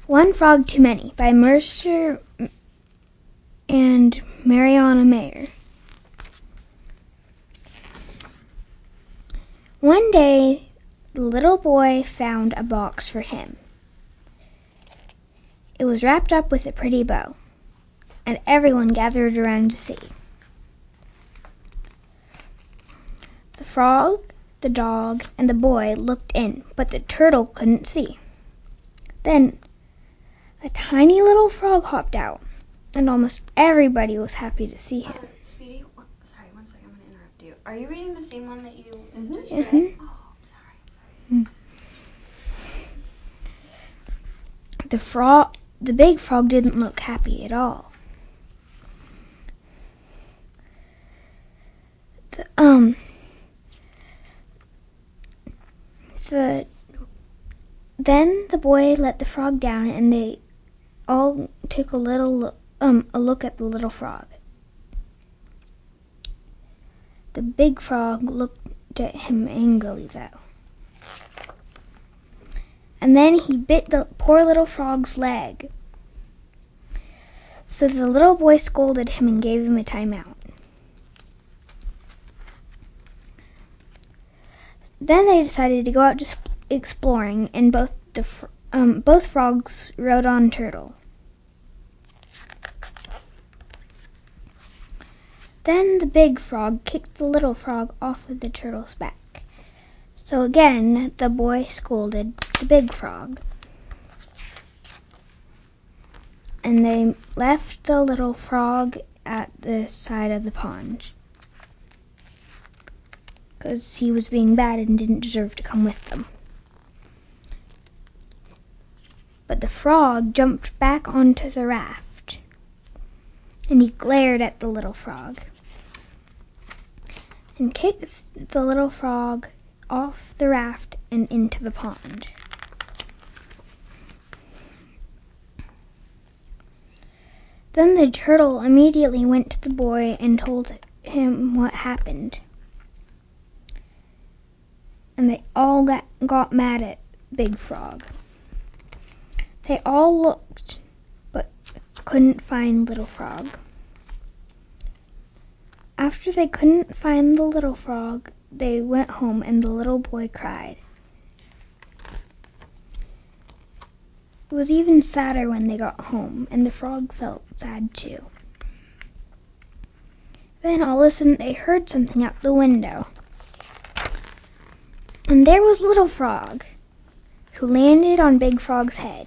One Frog Too Many by Mercer and Mariana Mayer. One day, the little boy found a box for him. It was wrapped up with a pretty bow, and everyone gathered around to see. The frog, the dog, and the boy looked in, but the turtle couldn't see. Then a tiny little frog hopped out, and almost everybody was happy to see him. Sweetie, sorry, 1 second, I'm going to interrupt you. Are you reading the same one that you just Mm-hmm. read? Oh, sorry. The big frog didn't look happy at all. Then the boy let the frog down, and they all took a look at the little frog. The big frog looked at him angrily, though. And then he bit the poor little frog's leg. So the little boy scolded him and gave him a time-out. Then they decided to go out just exploring, and both frogs rode on Turtle. Then the big frog kicked the little frog off of the turtle's back. So again, the boy scolded the big frog. And they left the little frog at the side of the pond, because he was being bad and didn't deserve to come with them. But the frog jumped back onto the raft, and he glared at the little frog and kicked the little frog off the raft and into the pond. Then the turtle immediately went to the boy and told him what happened. And they all got mad at Big Frog. They all looked, but couldn't find Little Frog. After they couldn't find the little frog, they went home, and the little boy cried. It was even sadder when they got home, and the frog felt sad too. Then all of a sudden they heard something out the window. And there was Little Frog, who landed on Big Frog's head.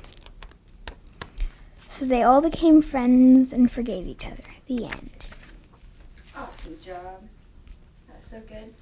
So they all became friends and forgave each other. The end. Awesome job. That's so good.